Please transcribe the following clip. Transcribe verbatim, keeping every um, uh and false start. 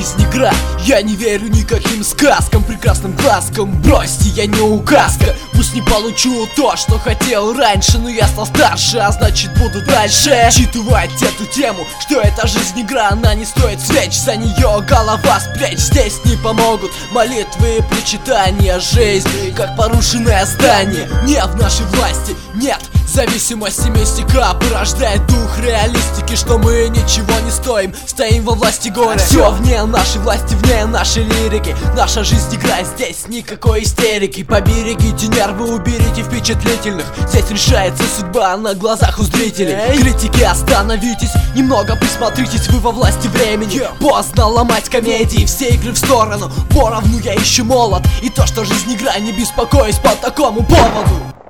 жизнь игра. Я не верю никаким сказкам, прекрасным глазкам. Бросьте, я не указка. Пусть не получу то, что хотел раньше, но я стал старше, а значит буду дальше читывать эту тему, что эта жизнь игра, она не стоит свеч. За нее голова спрячь, здесь не помогут молитвы и причитания. Жизнь, как порушенное здание, не в нашей власти, нет. Зависимости мистика порождает дух реалистики, что мы ничего не стоим, стоим во власти горя. Все вне нашей власти, вне нашей лирики. Наша жизнь игра, здесь никакой истерики. Поберегите нервы, уберите впечатлительных. Здесь решается судьба на глазах у зрителей. Критики, остановитесь, немного присмотритесь, вы во власти времени. Поздно ломать комедии, все игры в сторону. Поровну я еще молод, и то, что жизнь игра, не беспокоюсь по такому поводу.